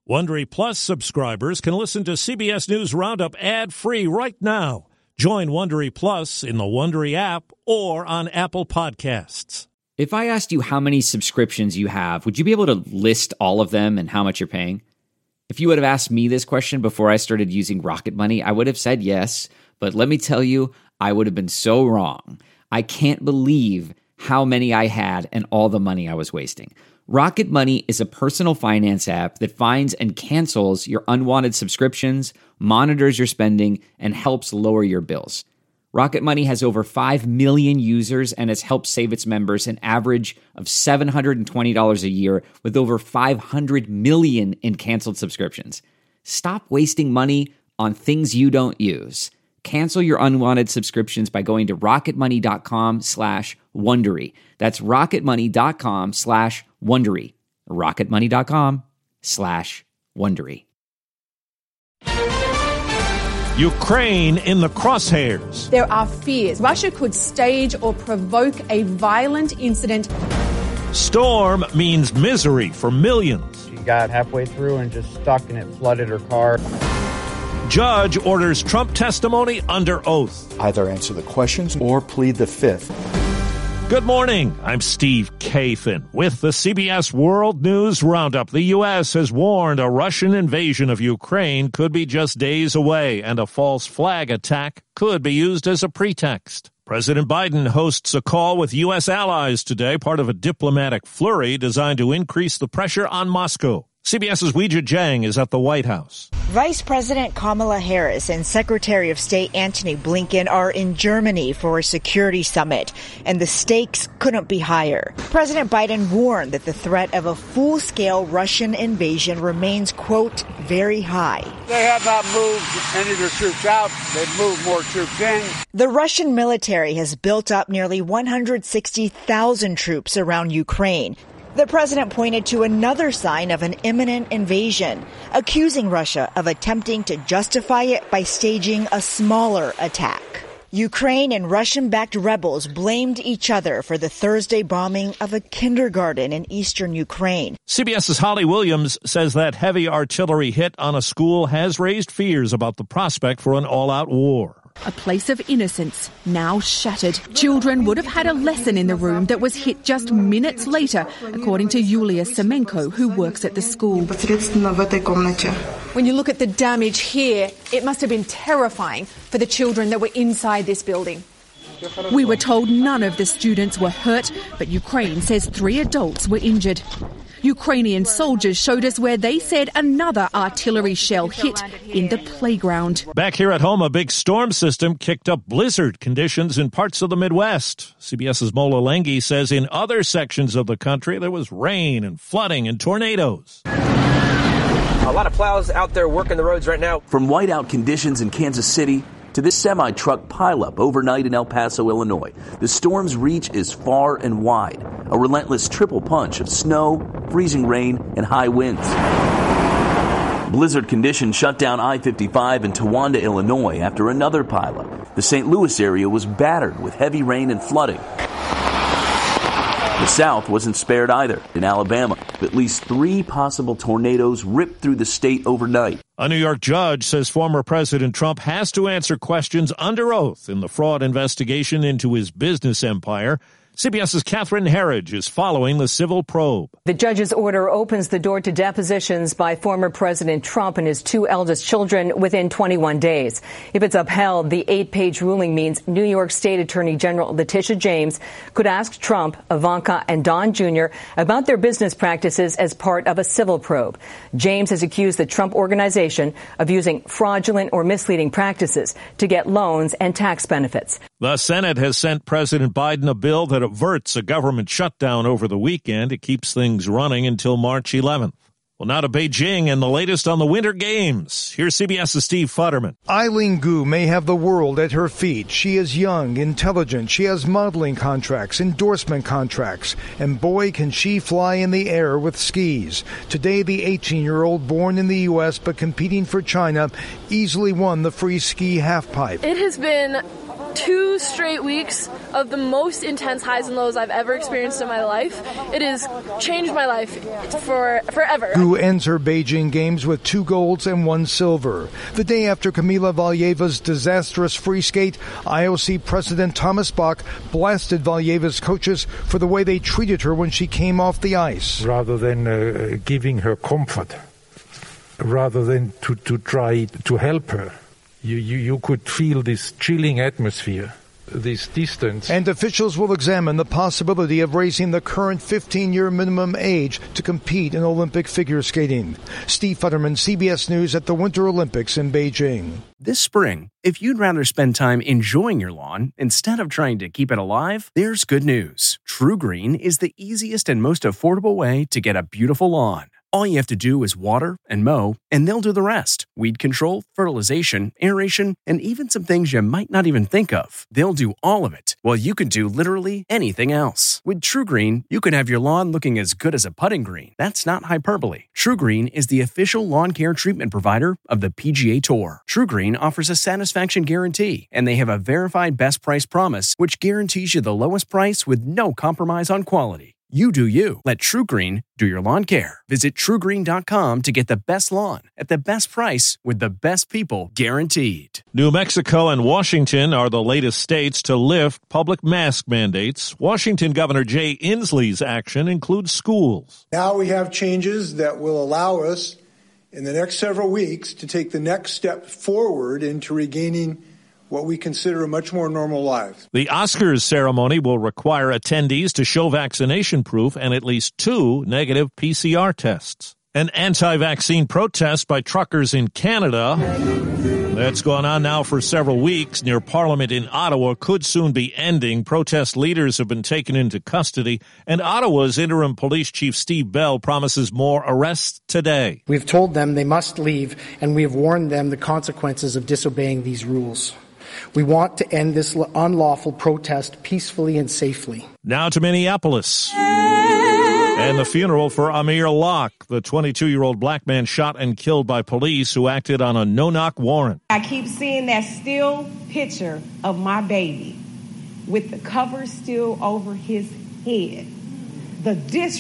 Wondery Plus subscribers can listen to CBS News Roundup ad-free right now. Join Wondery Plus in the Wondery app or on Apple Podcasts. If I asked you how many subscriptions you have, would you be able to list all of them and how much you're paying? If you would have asked me this question before I started using Rocket Money, I would have said yes. But let me tell you, I would have been so wrong. I can't believe how many I had and all the money I was wasting. Rocket Money is a personal finance app that finds and cancels your unwanted subscriptions, monitors your spending, and helps lower your bills. Rocket Money has over 5 million users and has helped save its members an average of $720 a year with over 500 million in canceled subscriptions. Stop wasting money on things you don't use. Cancel your unwanted subscriptions by going to rocketmoney.com/Wondery. That's rocketmoney.com/Wondery. rocketmoney.com/Wondery. Ukraine in the crosshairs. There are fears Russia could stage or provoke a violent incident. Storm means misery for millions. She got halfway through and just stuck and it flooded her car. Judge orders Trump testimony under oath. Either answer the questions or plead the fifth. Good morning. I'm Steve Kathan with the CBS World News Roundup. The U.S. has warned a Russian invasion of Ukraine could be just days away, and a false flag attack could be used as a pretext. President Biden hosts a call with U.S. allies today, part of a diplomatic flurry designed to increase the pressure on Moscow. CBS's Weijia Jiang is at the White House. Vice President Kamala Harris and Secretary of State Antony Blinken are in Germany for a security summit, and the stakes couldn't be higher. President Biden warned that the threat of a full-scale Russian invasion remains, quote, very high. They have not moved any of their troops out. They've moved more troops in. The Russian military has built up nearly 160,000 troops around Ukraine. The president pointed to another sign of an imminent invasion, accusing Russia of attempting to justify it by staging a smaller attack. Ukraine and Russian-backed rebels blamed each other for the Thursday bombing of a kindergarten in eastern Ukraine. CBS's Holly Williams says that heavy artillery hit on a school has raised fears about the prospect for an all-out war. A place of innocence, now shattered. Children would have had a lesson in the room that was hit just minutes later, according to Yulia Semenko, who works at the school. When you look at the damage here, it must have been terrifying for the children that were inside this building. We were told none of the students were hurt, but Ukraine says 3 adults were injured. Ukrainian soldiers showed us where they said another artillery shell hit in the playground. Back here at home, a big storm system kicked up blizzard conditions in parts of the Midwest. CBS's Mola Lenghi says in other sections of the country, there was rain and flooding and tornadoes. A lot of plows out there working the roads right now. From whiteout conditions in Kansas City to this semi-truck pileup overnight in El Paso, Illinois, the storm's reach is far and wide. A relentless triple punch of snow, freezing rain, and high winds. Blizzard conditions shut down I-55 in Towanda, Illinois after another pileup. The St. Louis area was battered with heavy rain and flooding. The South wasn't spared either. In Alabama, at least 3 possible tornadoes ripped through the state overnight. A New York judge says former President Trump has to answer questions under oath in the fraud investigation into his business empire. CBS's Catherine Herridge is following the civil probe. The judge's order opens the door to depositions by former President Trump and his 2 eldest children within 21 days. If it's upheld, the 8-page ruling means New York State Attorney General Letitia James could ask Trump, Ivanka, and Don Jr. about their business practices as part of a civil probe. James has accused the Trump Organization of using fraudulent or misleading practices to get loans and tax benefits. The Senate has sent President Biden a bill that averts a government shutdown over the weekend. It keeps things running until March 11th. Well, now to Beijing and the latest on the Winter Games. Here's CBS's Steve Futterman. Eileen Gu may have the world at her feet. She is young, intelligent. She has modeling contracts, endorsement contracts. And boy, can she fly in the air with skis. Today, the 18-year-old born in the U.S. but competing for China easily won the free ski halfpipe. It has been 2 straight weeks of the most intense highs and lows I've ever experienced in my life. It has changed my life forever. Gu ends her Beijing Games with 2 golds and 1 silver. The day after Kamila Valieva's disastrous free skate, IOC President Thomas Bach blasted Valieva's coaches for the way they treated her when she came off the ice. Rather than giving her comfort, rather than to try to help her, you could feel this chilling atmosphere, this distance. And officials will examine the possibility of raising the current 15-year minimum age to compete in Olympic figure skating. Steve Futterman, CBS News at the Winter Olympics in Beijing. This spring, if you'd rather spend time enjoying your lawn instead of trying to keep it alive, there's good news. TruGreen is the easiest and most affordable way to get a beautiful lawn. All you have to do is water and mow, and they'll do the rest. Weed control, fertilization, aeration, and even some things you might not even think of. They'll do all of it, while you can do literally anything else. With TruGreen, you can have your lawn looking as good as a putting green. That's not hyperbole. TruGreen is the official lawn care treatment provider of the PGA Tour. TruGreen offers a satisfaction guarantee, and they have a verified best price promise, which guarantees you the lowest price with no compromise on quality. You do you. Let TruGreen do your lawn care. Visit TruGreen.com to get the best lawn at the best price with the best people guaranteed. New Mexico and Washington are the latest states to lift public mask mandates. Washington Governor Jay Inslee's action includes schools. Now we have changes that will allow us in the next several weeks to take the next step forward into regaining what we consider a much more normal life. The Oscars ceremony will require attendees to show vaccination proof and at least 2 negative PCR tests. An anti-vaccine protest by truckers in Canada that's gone on now for several weeks near Parliament in Ottawa could soon be ending. Protest leaders have been taken into custody, and Ottawa's interim police chief Steve Bell promises more arrests today. We've told them they must leave, and we have warned them the consequences of disobeying these rules. We want to end this unlawful protest peacefully and safely. Now to Minneapolis. And the funeral for Amir Locke, the 22-year-old black man shot and killed by police who acted on a no-knock warrant. I keep seeing that still picture of my baby with the cover still over his head. The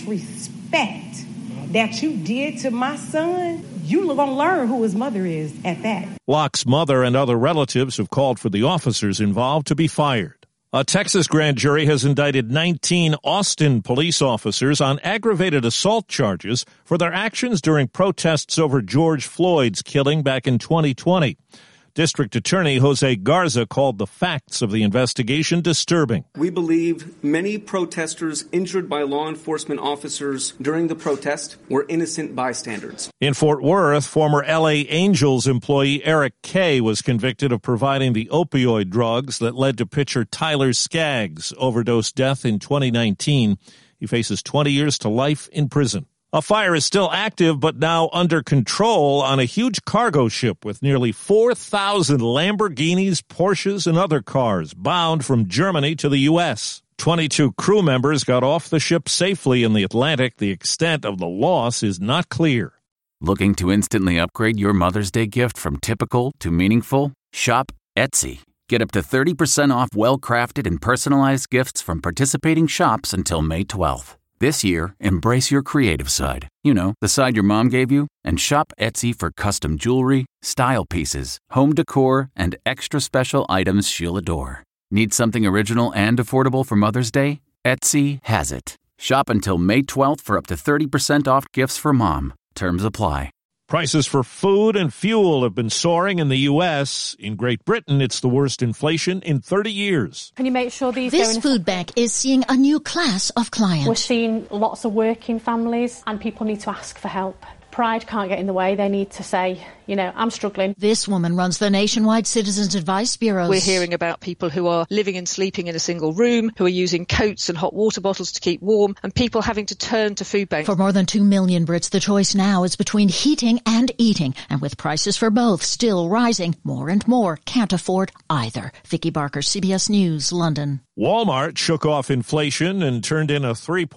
disrespect that you did to my son, you're going to learn who his mother is at that. Locke's mother and other relatives have called for the officers involved to be fired. A Texas grand jury has indicted 19 Austin police officers on aggravated assault charges for their actions during protests over George Floyd's killing back in 2020. District Attorney Jose Garza called the facts of the investigation disturbing. We believe many protesters injured by law enforcement officers during the protest were innocent bystanders. In Fort Worth, former L.A. Angels employee Eric Kay was convicted of providing the opioid drugs that led to pitcher Tyler Skaggs' overdose death in 2019. He faces 20 years to life in prison. A fire is still active, but now under control on a huge cargo ship with nearly 4,000 Lamborghinis, Porsches, and other cars bound from Germany to the U.S. 22 crew members got off the ship safely in the Atlantic. The extent of the loss is not clear. Looking to instantly upgrade your Mother's Day gift from typical to meaningful? Shop Etsy. Get up to 30% off well-crafted and personalized gifts from participating shops until May 12th. This year, embrace your creative side. You know, the side your mom gave you. And shop Etsy for custom jewelry, style pieces, home decor, and extra special items she'll adore. Need something original and affordable for Mother's Day? Etsy has it. Shop until May 12th for up to 30% off gifts for mom. Terms apply. Prices for food and fuel have been soaring in the U.S. In Great Britain, it's the worst inflation in 30 years. Can you make sure This food bank is seeing a new class of client. We're seeing lots of working families, and people need to ask for help. Pride can't get in the way. They need to say, you know, I'm struggling. This woman runs the nationwide Citizens Advice Bureaus. We're hearing about people who are living and sleeping in a single room, who are using coats and hot water bottles to keep warm, and people having to turn to food banks. For more than 2 million Brits, the choice now is between heating and eating. And with prices for both still rising, more and more can't afford either. Vicky Barker, CBS News, London. Walmart shook off inflation and turned in a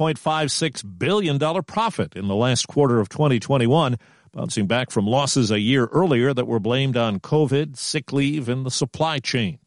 $3.56 billion profit in the last quarter of 2021, bouncing back from losses a year earlier that were blamed on COVID, sick leave, and the supply chain.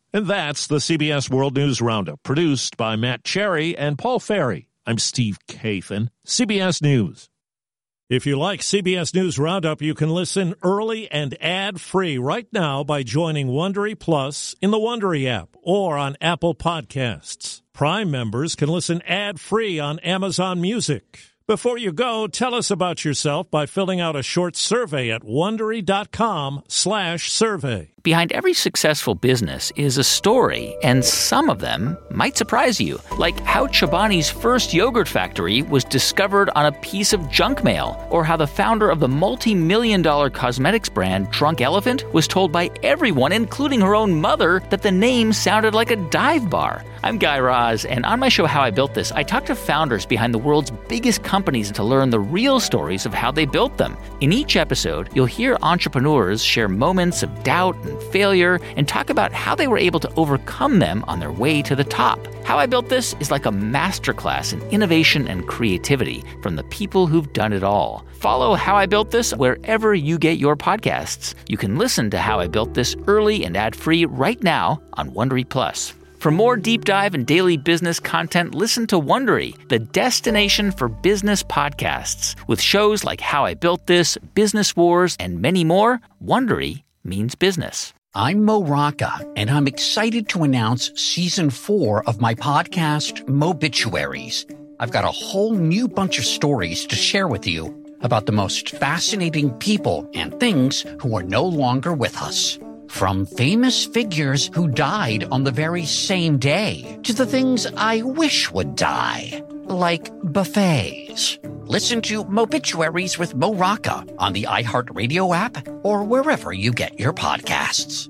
And that's the CBS World News Roundup, produced by Matt Cherry and Paul Ferry. I'm Steve Kathan, CBS News. If you like CBS News Roundup, you can listen early and ad-free right now by joining Wondery Plus in the Wondery app or on Apple Podcasts. Prime members can listen ad-free on Amazon Music. Before you go, tell us about yourself by filling out a short survey at Wondery.com/survey. Behind every successful business is a story, and some of them might surprise you, like how Chobani's first yogurt factory was discovered on a piece of junk mail, or how the founder of the multi-million-dollar cosmetics brand Drunk Elephant was told by everyone, including her own mother, that the name sounded like a dive bar. I'm Guy Raz, and on my show How I Built This, I talk to founders behind the world's biggest companies to learn the real stories of how they built them. In each episode, you'll hear entrepreneurs share moments of doubt and failure and talk about how they were able to overcome them on their way to the top. How I Built This is like a masterclass in innovation and creativity from the people who've done it all. Follow How I Built This wherever you get your podcasts. You can listen to How I Built This early and ad-free right now on Wondery Plus. For more deep dive and daily business content, listen to Wondery, the destination for business podcasts. With shows like How I Built This, Business Wars, and many more, Wondery means business. I'm Mo Rocca, and I'm excited to announce Season 4 of my podcast, Mobituaries. I've got a whole new bunch of stories to share with you about the most fascinating people and things who are no longer with us. From famous figures who died on the very same day to the things I wish would die, like buffets. Listen to Mobituaries with Mo Rocca on the iHeartRadio app or wherever you get your podcasts.